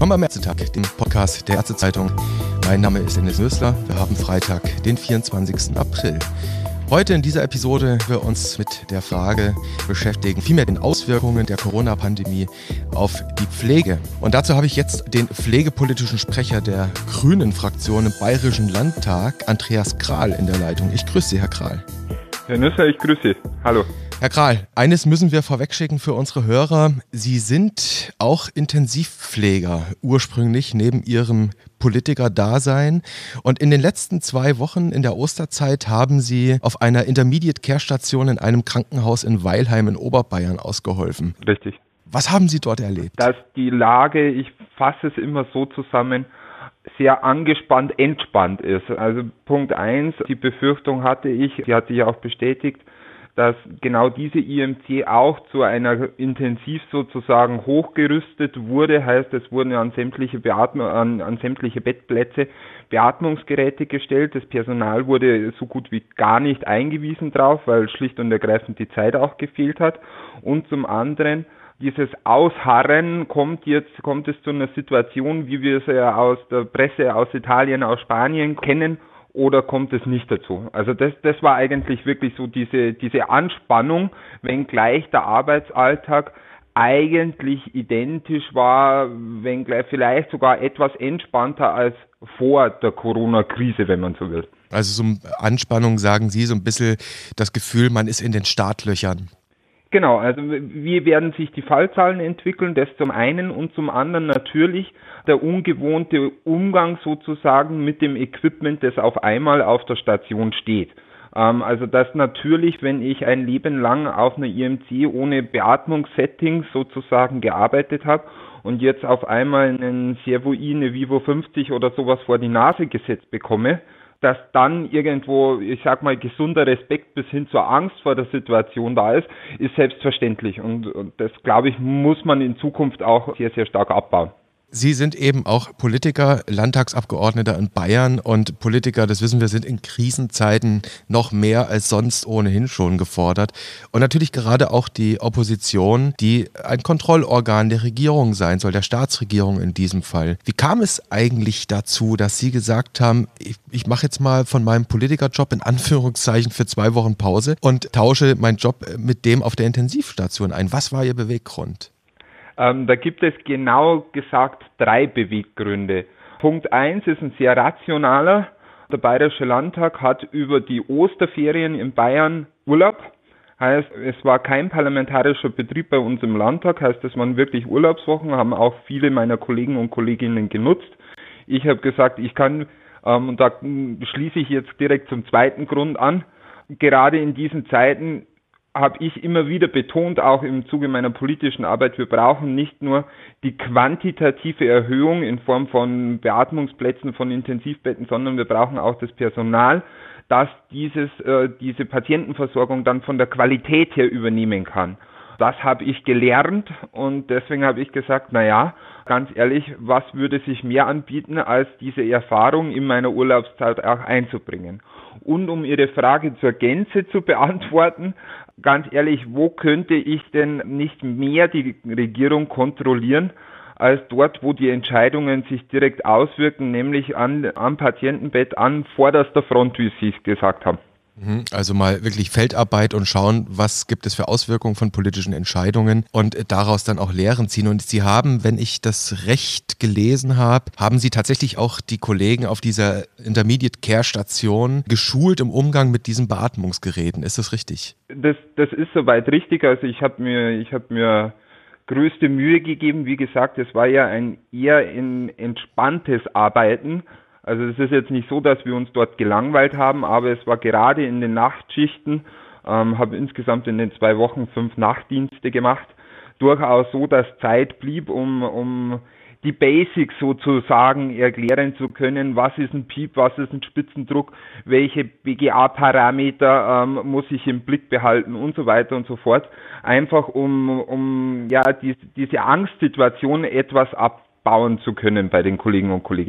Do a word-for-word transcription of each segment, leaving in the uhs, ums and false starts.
Willkommen am Ärztetag, dem Podcast der Ärztezeitung. Mein Name ist Dennis Nösler. Wir haben Freitag, den vierundzwanzigsten April. Heute in dieser Episode wir uns mit der Frage beschäftigen, vielmehr den Auswirkungen der Corona-Pandemie auf die Pflege. Und dazu habe ich jetzt den pflegepolitischen Sprecher der Grünen-Fraktion im Bayerischen Landtag, Andreas Krahl, in der Leitung. Ich grüße Sie, Herr Krahl. Herr Nüsser, ich grüße Sie. Hallo. Herr Krahl, eines müssen wir vorwegschicken für unsere Hörer. Sie sind auch Intensivpfleger, ursprünglich neben Ihrem Politiker-Dasein. Und in den letzten zwei Wochen in der Osterzeit haben Sie auf einer Intermediate-Care-Station in einem Krankenhaus in Weilheim in Oberbayern ausgeholfen. Richtig. Was haben Sie dort erlebt? Dass die Lage, ich fasse es immer so zusammen, sehr angespannt, entspannt ist. Also Punkt eins, die Befürchtung hatte ich, die hat sich auch bestätigt, dass genau diese I M C auch zu einer Intensiv sozusagen hochgerüstet wurde, heißt es wurden an sämtliche Beatmung, an, an sämtliche Bettplätze Beatmungsgeräte gestellt. Das Personal wurde so gut wie gar nicht eingewiesen drauf, weil schlicht und ergreifend die Zeit auch gefehlt hat. Und zum anderen dieses Ausharren kommt jetzt, kommt es zu einer Situation, wie wir es ja aus der Presse aus Italien, aus Spanien kennen, oder kommt es nicht dazu? Also das, das war eigentlich wirklich so diese, diese Anspannung, wenngleich der Arbeitsalltag eigentlich identisch war, wenngleich vielleicht sogar etwas entspannter als vor der Corona-Krise, wenn man so will. Also so Anspannung, sagen Sie, so ein bisschen das Gefühl, man ist in den Startlöchern. Genau, also wie werden sich die Fallzahlen entwickeln, das zum einen, und zum anderen natürlich der ungewohnte Umgang sozusagen mit dem Equipment, das auf einmal auf der Station steht. Ähm, also dass natürlich, wenn ich ein Leben lang auf einer I M C ohne Beatmungssetting sozusagen gearbeitet habe und jetzt auf einmal einen Servo-I, eine Vivo fünfzig oder sowas vor die Nase gesetzt bekomme, dass dann irgendwo, ich sag mal, gesunder Respekt bis hin zur Angst vor der Situation da ist, ist selbstverständlich. Und, und das, glaube ich, muss man in Zukunft auch sehr, sehr stark abbauen. Sie sind eben auch Politiker, Landtagsabgeordneter in Bayern, und Politiker, das wissen wir, sind in Krisenzeiten noch mehr als sonst ohnehin schon gefordert. Und natürlich gerade auch die Opposition, die ein Kontrollorgan der Regierung sein soll, der Staatsregierung in diesem Fall. Wie kam es eigentlich dazu, dass Sie gesagt haben, ich, ich mache jetzt mal von meinem Politikerjob in Anführungszeichen für zwei Wochen Pause und tausche meinen Job mit dem auf der Intensivstation ein? Was war Ihr Beweggrund? Ähm, da gibt es genau gesagt drei Beweggründe. Punkt eins ist ein sehr rationaler. Der Bayerische Landtag hat über die Osterferien in Bayern Urlaub. Heißt, es war kein parlamentarischer Betrieb bei uns im Landtag. Heißt, es waren wirklich Urlaubswochen, haben auch viele meiner Kollegen und Kolleginnen genutzt. Ich habe gesagt, ich kann, ähm, und da schließe ich jetzt direkt zum zweiten Grund an, gerade in diesen Zeiten habe ich immer wieder betont, auch im Zuge meiner politischen Arbeit, wir brauchen nicht nur die quantitative Erhöhung in Form von Beatmungsplätzen, von Intensivbetten, sondern wir brauchen auch das Personal, das dieses, äh, diese Patientenversorgung dann von der Qualität her übernehmen kann. Das habe ich gelernt, und deswegen habe ich gesagt, na ja, ganz ehrlich, was würde sich mehr anbieten, als diese Erfahrung in meiner Urlaubszeit auch einzubringen? Und um Ihre Frage zur Gänze zu beantworten, ganz ehrlich, wo könnte ich denn nicht mehr die Regierung kontrollieren, als dort, wo die Entscheidungen sich direkt auswirken, nämlich an, am Patientenbett, an vorderster Front, wie Sie es gesagt haben. Also mal wirklich Feldarbeit und schauen, was gibt es für Auswirkungen von politischen Entscheidungen und daraus dann auch Lehren ziehen. Und Sie haben, wenn ich das recht gelesen habe, haben Sie tatsächlich auch die Kollegen auf dieser Intermediate Care Station geschult im Umgang mit diesen Beatmungsgeräten. Ist das richtig? Das, das ist soweit richtig. Also ich habe mir, ich habe mir größte Mühe gegeben. Wie gesagt, es war ja ein eher ein entspanntes Arbeiten. Also es ist jetzt nicht so, dass wir uns dort gelangweilt haben, aber es war gerade in den Nachtschichten, ähm, habe insgesamt in den zwei Wochen fünf Nachtdienste gemacht, durchaus so, dass Zeit blieb, um, um die Basics sozusagen erklären zu können. Was ist ein Piep, was ist ein Spitzendruck, welche B G A-Parameter ähm, muss ich im Blick behalten und so weiter und so fort. Einfach um, um ja die, diese Angstsituation etwas abbauen zu können bei den Kollegen und Kolleginnen.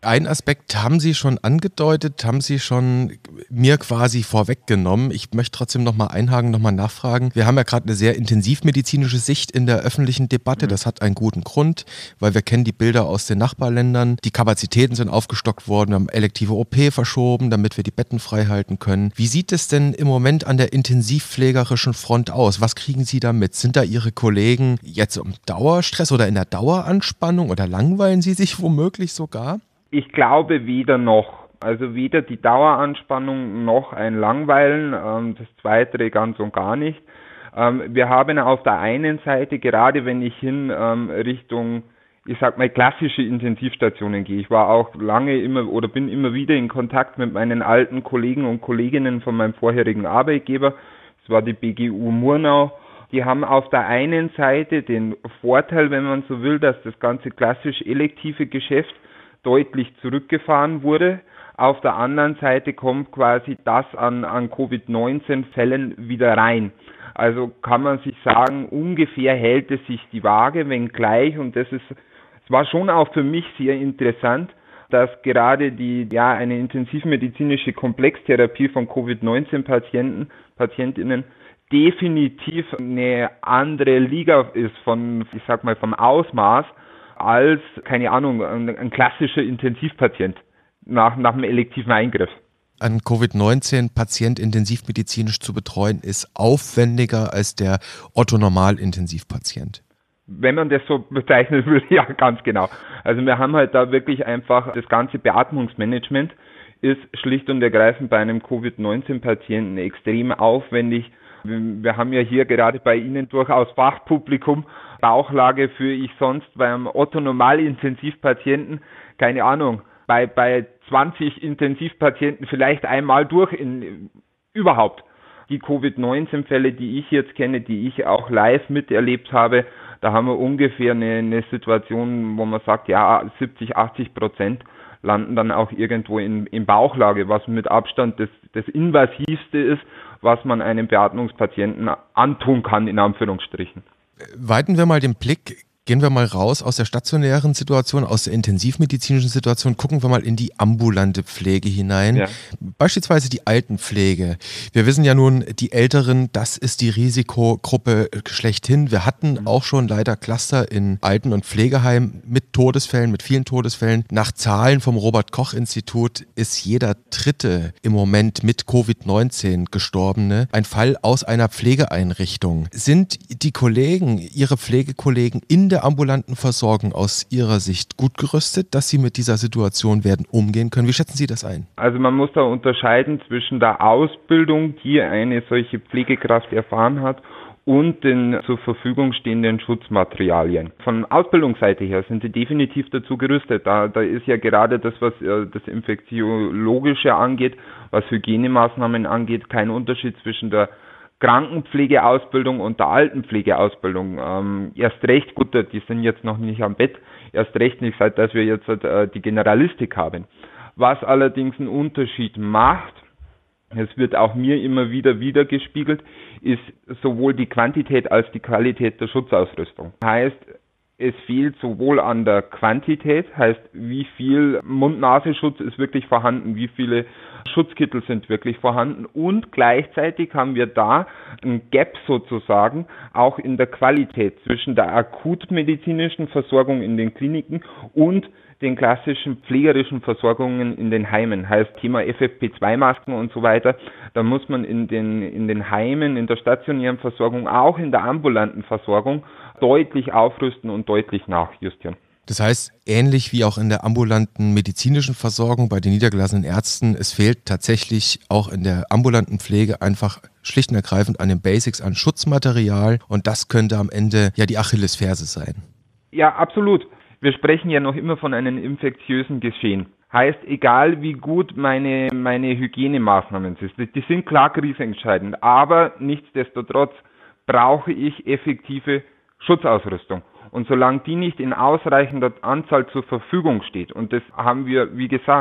Ein Aspekt haben Sie schon angedeutet, haben Sie schon mir quasi vorweggenommen. Ich möchte trotzdem nochmal einhaken, nochmal nachfragen. Wir haben ja gerade eine sehr intensivmedizinische Sicht in der öffentlichen Debatte. Das hat einen guten Grund, weil wir kennen die Bilder aus den Nachbarländern. Die Kapazitäten sind aufgestockt worden, wir haben elektive O P verschoben, damit wir die Betten frei halten können. Wie sieht es denn im Moment an der intensivpflegerischen Front aus? Was kriegen Sie da mit? Sind da Ihre Kollegen jetzt im Dauerstress oder in der Daueranspannung oder langweilen Sie sich womöglich sogar? Ich glaube weder noch. Also weder die Daueranspannung noch ein Langweilen, ähm, das Zweite ganz und gar nicht. Ähm, wir haben auf der einen Seite, gerade wenn ich hin ähm, Richtung, ich sag mal, klassische Intensivstationen gehe. Ich war auch lange immer oder bin immer wieder in Kontakt mit meinen alten Kollegen und Kolleginnen von meinem vorherigen Arbeitgeber. Das war die B G U Murnau. Die haben auf der einen Seite den Vorteil, wenn man so will, dass das ganze klassisch elektive Geschäft deutlich zurückgefahren wurde. Auf der anderen Seite kommt quasi das an, an Covid neunzehn Fällen wieder rein. Also kann man sich sagen, ungefähr hält es sich die Waage, wenngleich, und das ist, es war schon auch für mich sehr interessant, dass gerade die, ja, eine intensivmedizinische Komplextherapie von Covid neunzehn Patienten, Patientinnen definitiv eine andere Liga ist von, ich sag mal, vom Ausmaß, als, keine Ahnung, ein, ein klassischer Intensivpatient nach, nach einem elektiven Eingriff. Ein Covid neunzehn Patient intensivmedizinisch zu betreuen, ist aufwendiger als der Otto-Normal-Intensivpatient. Wenn man das so bezeichnen will, ja, ganz genau. Also wir haben halt da wirklich einfach, das ganze Beatmungsmanagement ist schlicht und ergreifend bei einem Covid neunzehn Patienten extrem aufwendig. Wir haben ja hier gerade bei Ihnen durchaus Fachpublikum, Bauchlage für ich sonst beim Otto-Normal-Intensivpatienten, keine Ahnung, bei, bei zwanzig Intensivpatienten vielleicht einmal durch in, überhaupt. Die Covid neunzehn Fälle, die ich jetzt kenne, die ich auch live miterlebt habe, da haben wir ungefähr eine, eine Situation, wo man sagt, ja, siebzig, achtzig Prozent landen dann auch irgendwo in, in Bauchlage, was mit Abstand das, das Invasivste ist, was man einem Beatmungspatienten antun kann, in Anführungsstrichen. Weiten wir mal den Blick, gehen wir mal raus aus der stationären Situation, aus der intensivmedizinischen Situation, gucken wir mal in die ambulante Pflege hinein, ja. Beispielsweise die Altenpflege. Wir wissen ja nun, die Älteren, das ist die Risikogruppe schlechthin. Wir hatten mhm. auch schon leider Cluster in Alten- und Pflegeheimen mit Todesfällen, mit vielen Todesfällen. Nach Zahlen vom Robert-Koch-Institut ist jeder Dritte im Moment mit Covid neunzehn Gestorbene ein Fall aus einer Pflegeeinrichtung. Sind die Kollegen, Ihre Pflegekollegen in der ambulanten Versorgung aus Ihrer Sicht gut gerüstet, dass Sie mit dieser Situation werden umgehen können? Wie schätzen Sie das ein? Also man muss da unterscheiden zwischen der Ausbildung, die eine solche Pflegekraft erfahren hat, und den zur Verfügung stehenden Schutzmaterialien. Von Ausbildungsseite her sind sie definitiv dazu gerüstet. Da, da ist ja gerade das, was äh, das Infektiologische angeht, was Hygienemaßnahmen angeht, kein Unterschied zwischen der Krankenpflegeausbildung und der Altenpflegeausbildung. Ähm, erst recht, gut, die sind jetzt noch nicht am Bett, erst recht nicht, seit dass wir jetzt äh, die Generalistik haben. Was allerdings einen Unterschied macht, es wird auch mir immer wieder wiedergespiegelt, ist sowohl die Quantität als die Qualität der Schutzausrüstung. Heißt, es fehlt sowohl an der Quantität, heißt, wie viel Mund-Nasenschutz ist wirklich vorhanden, wie viele Schutzkittel sind wirklich vorhanden, und gleichzeitig haben wir da ein Gap sozusagen auch in der Qualität zwischen der akutmedizinischen Versorgung in den Kliniken und den klassischen pflegerischen Versorgungen in den Heimen, heißt Thema F F P zwei Masken und so weiter. Da muss man in den, in den Heimen, in der stationären Versorgung, auch in der ambulanten Versorgung deutlich aufrüsten und deutlich nachjustieren. Das heißt, ähnlich wie auch in der ambulanten medizinischen Versorgung bei den niedergelassenen Ärzten, es fehlt tatsächlich auch in der ambulanten Pflege einfach schlicht und ergreifend an den Basics, an Schutzmaterial, und das könnte am Ende ja die Achillesferse sein. Ja, absolut. Wir sprechen ja noch immer von einem infektiösen Geschehen. Heißt, egal wie gut meine, meine Hygienemaßnahmen sind, die sind klar krisenentscheidend, aber nichtsdestotrotz brauche ich effektive Schutzausrüstung. Und solange die nicht in ausreichender Anzahl zur Verfügung steht, und das haben wir, wie gesagt,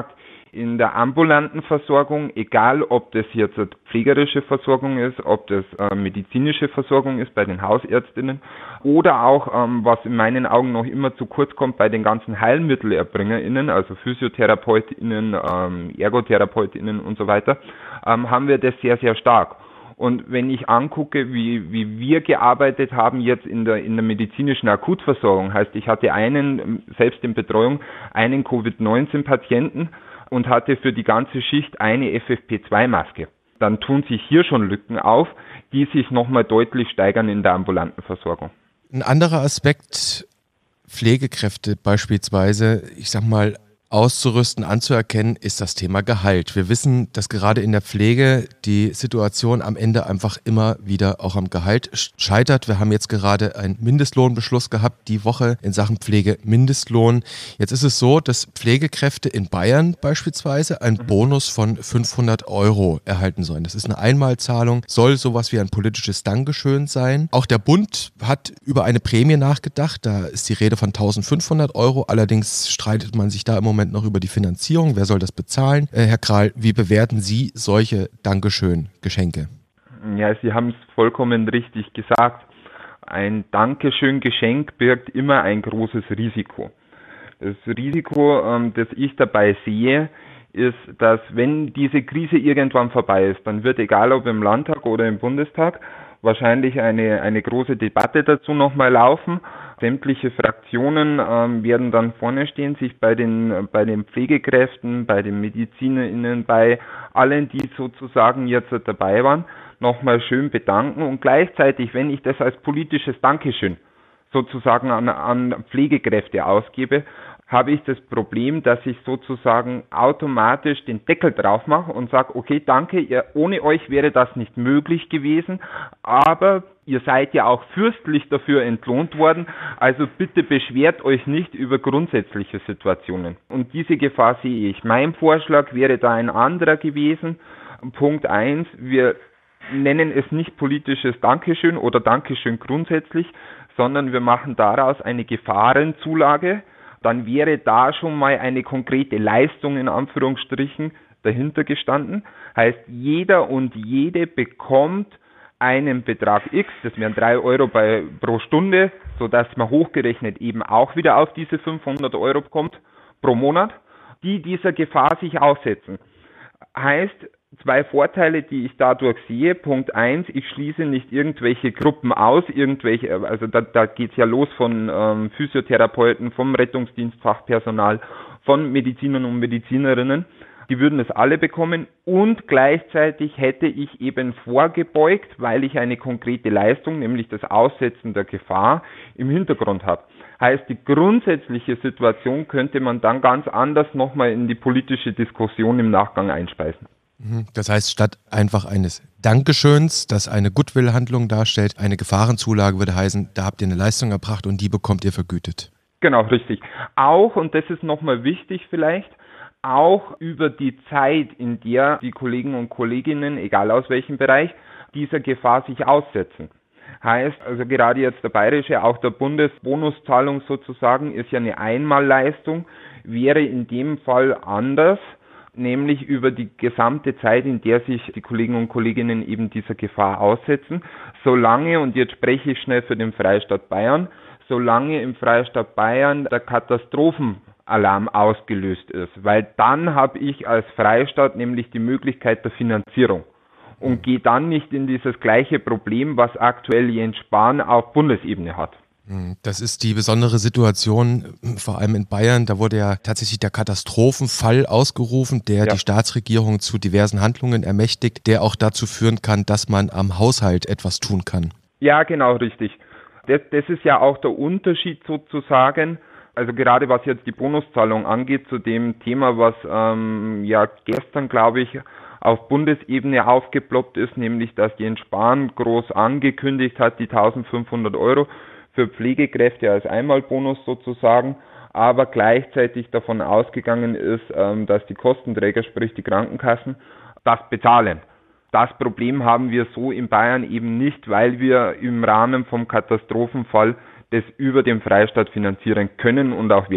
In der ambulanten Versorgung, egal ob das jetzt eine pflegerische Versorgung ist, ob das äh, medizinische Versorgung ist bei den Hausärztinnen oder auch, ähm, was in meinen Augen noch immer zu kurz kommt, bei den ganzen HeilmittelerbringerInnen, also PhysiotherapeutInnen, ähm, ErgotherapeutInnen und so weiter, ähm, haben wir das sehr, sehr stark. Und wenn ich angucke, wie, wie wir gearbeitet haben jetzt in der, in der medizinischen Akutversorgung, heißt, ich hatte einen, selbst in Betreuung, einen Covid neunzehn Patienten und hatte für die ganze Schicht eine F F P zwei Maske. Dann tun sich hier schon Lücken auf, die sich nochmal deutlich steigern in der ambulanten Versorgung. Ein anderer Aspekt, Pflegekräfte beispielsweise, ich sag mal, auszurüsten, anzuerkennen, ist das Thema Gehalt. Wir wissen, dass gerade in der Pflege die Situation am Ende einfach immer wieder auch am Gehalt scheitert. Wir haben jetzt gerade einen Mindestlohnbeschluss gehabt, die Woche in Sachen Pflegemindestlohn. Jetzt ist es so, dass Pflegekräfte in Bayern beispielsweise einen Bonus von fünfhundert Euro erhalten sollen. Das ist eine Einmalzahlung, soll sowas wie ein politisches Dankeschön sein. Auch der Bund hat über eine Prämie nachgedacht. Da ist die Rede von eintausendfünfhundert Euro. Allerdings streitet man sich da im Moment noch über die Finanzierung. Wer soll das bezahlen? Äh, Herr Kral, wie bewerten Sie solche Dankeschön-Geschenke? Ja, Sie haben es vollkommen richtig gesagt. Ein Dankeschön-Geschenk birgt immer ein großes Risiko. Das Risiko, ähm, das ich dabei sehe, ist, dass wenn diese Krise irgendwann vorbei ist, dann wird, egal ob im Landtag oder im Bundestag, wahrscheinlich eine, eine große Debatte dazu nochmal laufen. Sämtliche Fraktionen ähm, werden dann vorne stehen, sich bei den, bei den Pflegekräften, bei den MedizinerInnen, bei allen, die sozusagen jetzt dabei waren, nochmal schön bedanken und gleichzeitig, wenn ich das als politisches Dankeschön sozusagen an, an Pflegekräfte ausgebe, habe ich das Problem, dass ich sozusagen automatisch den Deckel drauf mache und sage, okay, danke, ihr, ohne euch wäre das nicht möglich gewesen, aber ihr seid ja auch fürstlich dafür entlohnt worden, also bitte beschwert euch nicht über grundsätzliche Situationen. Und diese Gefahr sehe ich. Mein Vorschlag wäre da ein anderer gewesen. Punkt eins, wir nennen es nicht politisches Dankeschön oder Dankeschön grundsätzlich, sondern wir machen daraus eine Gefahrenzulage. Dann wäre da schon mal eine konkrete Leistung in Anführungsstrichen dahinter gestanden. Heißt, jeder und jede bekommt einen Betrag X, das wären drei Euro bei, pro Stunde, sodass man hochgerechnet eben auch wieder auf diese fünfhundert Euro kommt pro Monat, die dieser Gefahr sich aussetzen. Heißt, zwei Vorteile, die ich dadurch sehe. Punkt eins, ich schließe nicht irgendwelche Gruppen aus, irgendwelche, also da, da geht's ja los von ähm, Physiotherapeuten, vom Rettungsdienstfachpersonal, von Medizinern und Medizinerinnen. Die würden es alle bekommen und gleichzeitig hätte ich eben vorgebeugt, weil ich eine konkrete Leistung, nämlich das Aussetzen der Gefahr, im Hintergrund habe. Heißt, die grundsätzliche Situation könnte man dann ganz anders nochmal in die politische Diskussion im Nachgang einspeisen. Das heißt, statt einfach eines Dankeschöns, das eine Goodwill-Handlung darstellt, eine Gefahrenzulage würde heißen, da habt ihr eine Leistung erbracht und die bekommt ihr vergütet. Genau, richtig. Auch, und das ist nochmal wichtig vielleicht, auch über die Zeit, in der die Kollegen und Kolleginnen, egal aus welchem Bereich, dieser Gefahr sich aussetzen. Heißt, also gerade jetzt der bayerische, auch der Bundesbonuszahlung sozusagen, ist ja eine Einmalleistung, wäre in dem Fall anders, nämlich über die gesamte Zeit, in der sich die Kollegen und Kolleginnen eben dieser Gefahr aussetzen, solange, und jetzt spreche ich schnell für den Freistaat Bayern, solange im Freistaat Bayern der Katastrophenalarm ausgelöst ist, weil dann habe ich als Freistaat nämlich die Möglichkeit der Finanzierung und gehe dann nicht in dieses gleiche Problem, was aktuell Jens Spahn auf Bundesebene hat. Das ist die besondere Situation, vor allem in Bayern. Da wurde ja tatsächlich der Katastrophenfall ausgerufen, der ja die Staatsregierung zu diversen Handlungen ermächtigt, der auch dazu führen kann, dass man am Haushalt etwas tun kann. Ja, genau, richtig. Das, das ist ja auch der Unterschied sozusagen, also gerade was jetzt die Bonuszahlung angeht, zu dem Thema, was ähm, ja gestern, glaube ich, auf Bundesebene aufgeploppt ist, nämlich dass Jens Spahn groß angekündigt hat, die eintausendfünfhundert Euro für Pflegekräfte als Einmalbonus sozusagen, aber gleichzeitig davon ausgegangen ist, dass die Kostenträger, sprich die Krankenkassen, das bezahlen. Das Problem haben wir so in Bayern eben nicht, weil wir im Rahmen vom Katastrophenfall das über den Freistaat finanzieren können und auch werden.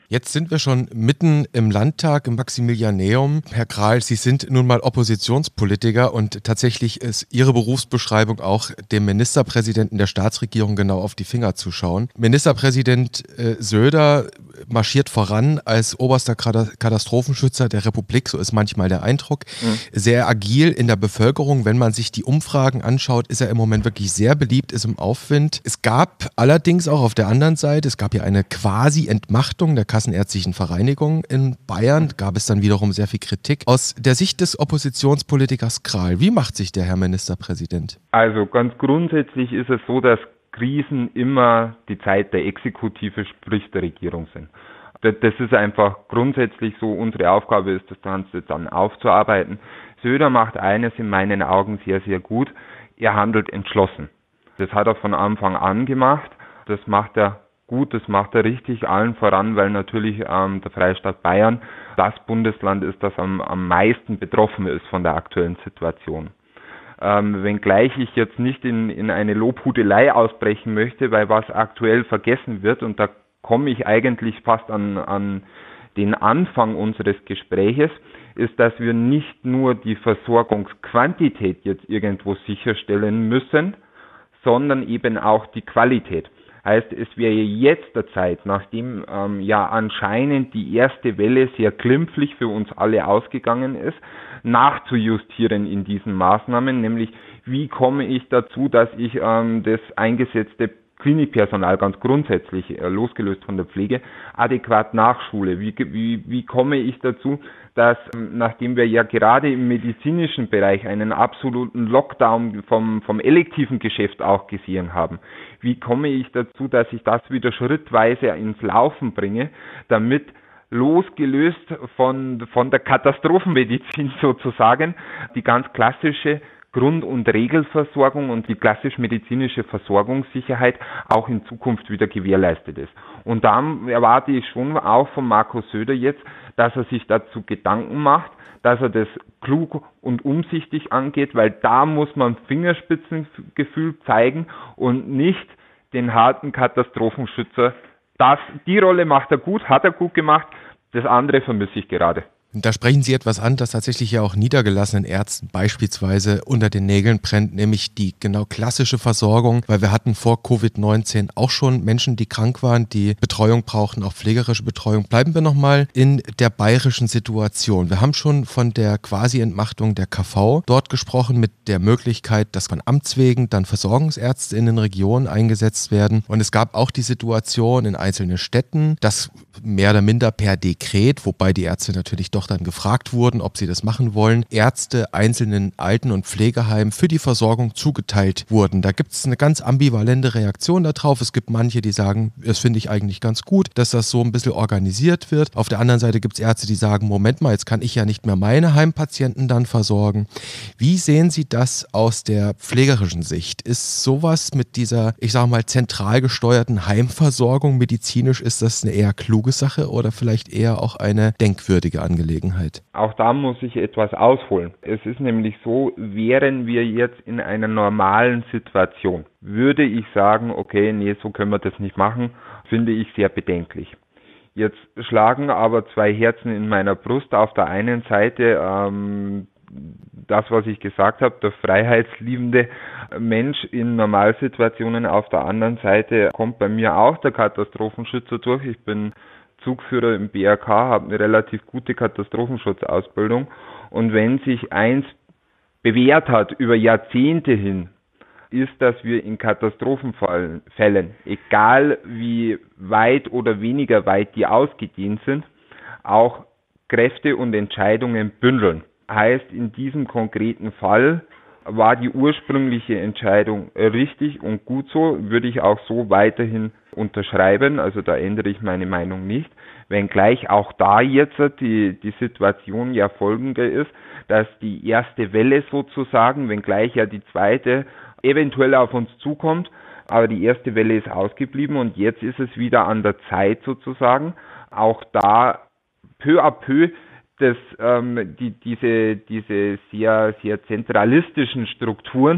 Jetzt sind wir schon mitten im Landtag, im Maximilianeum. Herr Krahl, Sie sind nun mal Oppositionspolitiker und tatsächlich ist Ihre Berufsbeschreibung auch, dem Ministerpräsidenten der Staatsregierung genau auf die Finger zu schauen. Ministerpräsident äh, Söder marschiert voran als oberster Katastrophenschützer der Republik, so ist manchmal der Eindruck. Mhm. Sehr agil in der Bevölkerung. Wenn man sich die Umfragen anschaut, ist er im Moment wirklich sehr beliebt, ist im Aufwind. Es gab allerdings auch auf der anderen Seite, es gab ja eine quasi Entmachtung der Kassenärztlichen Vereinigung in Bayern, gab es dann wiederum sehr viel Kritik. Aus der Sicht des Oppositionspolitikers Krahl, wie macht sich der Herr Ministerpräsident? Also ganz grundsätzlich ist es so, dass Krisen immer die Zeit der Exekutive, sprich der Regierung sind. Das ist einfach grundsätzlich so, unsere Aufgabe ist, das Ganze dann aufzuarbeiten. Söder macht eines in meinen Augen sehr, sehr gut, er handelt entschlossen. Das hat er von Anfang an gemacht, das macht er gut, das macht er richtig, allen voran, weil natürlich ähm, der Freistaat Bayern das Bundesland ist, das am, am meisten betroffen ist von der aktuellen Situation. Ähm, wenngleich ich jetzt nicht in, in eine Lobhudelei ausbrechen möchte, weil was aktuell vergessen wird, und da komme ich eigentlich fast an, an den Anfang unseres Gespräches, ist, dass wir nicht nur die Versorgungsquantität jetzt irgendwo sicherstellen müssen, sondern eben auch die Qualität. Heißt, es wäre jetzt der Zeit, nachdem ähm, ja anscheinend die erste Welle sehr glimpflich für uns alle ausgegangen ist, nachzujustieren in diesen Maßnahmen, nämlich wie komme ich dazu, dass ich ähm, das eingesetzte Klinikpersonal ganz grundsätzlich, äh, losgelöst von der Pflege, adäquat nachschule. Wie, wie, wie komme ich dazu, dass, ähm, nachdem wir ja gerade im medizinischen Bereich einen absoluten Lockdown vom, vom elektiven Geschäft auch gesehen haben, wie komme ich dazu, dass ich das wieder schrittweise ins Laufen bringe, damit losgelöst von, von der Katastrophenmedizin sozusagen die ganz klassische Grund- und Regelversorgung und die klassisch-medizinische Versorgungssicherheit auch in Zukunft wieder gewährleistet ist. Und da erwarte ich schon auch von Markus Söder jetzt, dass er sich dazu Gedanken macht, dass er das klug und umsichtig angeht, weil da muss man Fingerspitzengefühl zeigen und nicht den harten Katastrophenschützer. Das, die Rolle macht er gut, hat er gut gemacht, das andere vermisse ich gerade. Da sprechen Sie etwas an, das tatsächlich ja auch niedergelassenen Ärzten beispielsweise unter den Nägeln brennt, nämlich die genau klassische Versorgung, weil wir hatten vor Covid neunzehn auch schon Menschen, die krank waren, die Betreuung brauchten, auch pflegerische Betreuung. Bleiben wir nochmal in der bayerischen Situation. Wir haben schon von der Quasi-Entmachtung der K V dort gesprochen mit der Möglichkeit, dass von Amts wegen dann Versorgungsärzte in den Regionen eingesetzt werden. Und es gab auch die Situation in einzelnen Städten, dass mehr oder minder per Dekret, wobei die Ärzte natürlich doch dann gefragt wurden, ob sie das machen wollen, Ärzte einzelnen Alten- und Pflegeheimen für die Versorgung zugeteilt wurden. Da gibt es eine ganz ambivalente Reaktion darauf. Es gibt manche, die sagen, das finde ich eigentlich ganz gut, dass das so ein bisschen organisiert wird. Auf der anderen Seite gibt es Ärzte, die sagen, Moment mal, jetzt kann ich ja nicht mehr meine Heimpatienten dann versorgen. Wie sehen Sie das aus der pflegerischen Sicht? Ist sowas mit dieser, ich sage mal, zentral gesteuerten Heimversorgung medizinisch, ist das eine eher kluge Sache oder vielleicht eher auch eine denkwürdige Angelegenheit? Auch da muss ich etwas ausholen. Es ist nämlich so, wären wir jetzt in einer normalen Situation, würde ich sagen, okay, nee, so können wir das nicht machen, finde ich sehr bedenklich. Jetzt schlagen aber zwei Herzen in meiner Brust. Auf der einen Seite ähm, das, was ich gesagt habe, der freiheitsliebende Mensch in Normalsituationen. Auf der anderen Seite kommt bei mir auch der Katastrophenschützer durch. Ich bin Zugführer im B R K, habe eine relativ gute Katastrophenschutzausbildung, und wenn sich eins bewährt hat über Jahrzehnte hin, ist, dass wir in Katastrophenfällen, egal wie weit oder weniger weit die ausgedehnt sind, auch Kräfte und Entscheidungen bündeln. Heißt, in diesem konkreten Fall war die ursprüngliche Entscheidung richtig und gut so, würde ich auch so weiterhin unterschreiben, also da ändere ich meine Meinung nicht, wenngleich auch da jetzt die, die Situation ja folgende ist, dass die erste Welle sozusagen, wenngleich ja die zweite eventuell auf uns zukommt, aber die erste Welle ist ausgeblieben und jetzt ist es wieder an der Zeit sozusagen, auch da peu à peu Das, ähm, die, diese, diese sehr, sehr zentralistischen Strukturen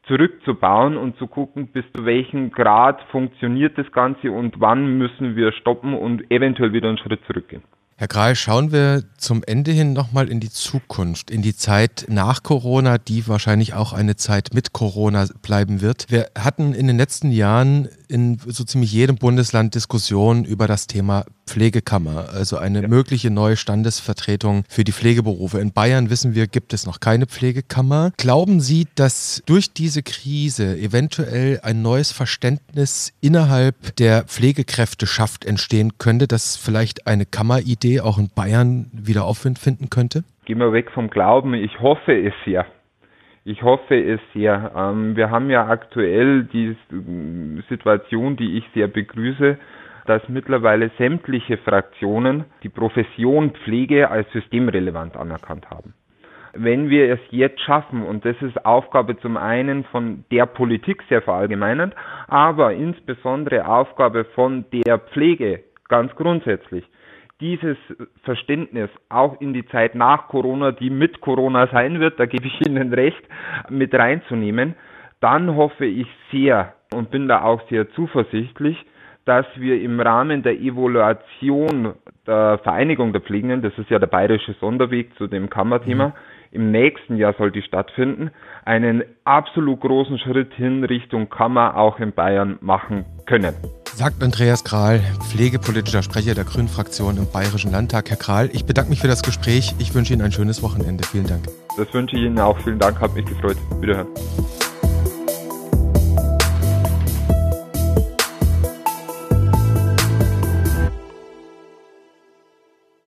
zurückzubauen und zu gucken, bis zu welchem Grad funktioniert das Ganze und wann müssen wir stoppen und eventuell wieder einen Schritt zurückgehen. Herr Kral, schauen wir zum Ende hin nochmal in die Zukunft, in die Zeit nach Corona, die wahrscheinlich auch eine Zeit mit Corona bleiben wird. Wir hatten in den letzten Jahren in so ziemlich jedem Bundesland Diskussionen über das Thema Pflegekammer, also eine ja. mögliche neue Standesvertretung für die Pflegeberufe. In Bayern, wissen wir, gibt es noch keine Pflegekammer. Glauben Sie, dass durch diese Krise eventuell ein neues Verständnis innerhalb der Pflegekräfteschaft entstehen könnte, dass vielleicht eine Kammeridee auch in Bayern wieder Aufwind finden könnte? Gehen wir weg vom Glauben. Ich hoffe es sehr. Ich hoffe es sehr. Ähm, wir haben ja aktuell die Situation, die ich sehr begrüße, dass mittlerweile sämtliche Fraktionen die Profession Pflege als systemrelevant anerkannt haben. Wenn wir es jetzt schaffen, und das ist Aufgabe zum einen von der Politik sehr verallgemeinert, aber insbesondere Aufgabe von der Pflege ganz grundsätzlich, dieses Verständnis auch in die Zeit nach Corona, die mit Corona sein wird, da gebe ich Ihnen recht, mit reinzunehmen, dann hoffe ich sehr und bin da auch sehr zuversichtlich, dass wir im Rahmen der Evaluation der Vereinigung der Pflegenden, das ist ja der bayerische Sonderweg zu dem Kammerthema, mhm. im nächsten Jahr soll die stattfinden, einen absolut großen Schritt hin Richtung Kammer auch in Bayern machen können. Sagt Andreas Kral, pflegepolitischer Sprecher der Grünen-Fraktion im Bayerischen Landtag. Herr Kral, ich bedanke mich für das Gespräch. Ich wünsche Ihnen ein schönes Wochenende. Vielen Dank. Das wünsche ich Ihnen auch. Vielen Dank, hat mich gefreut. Wiederhören.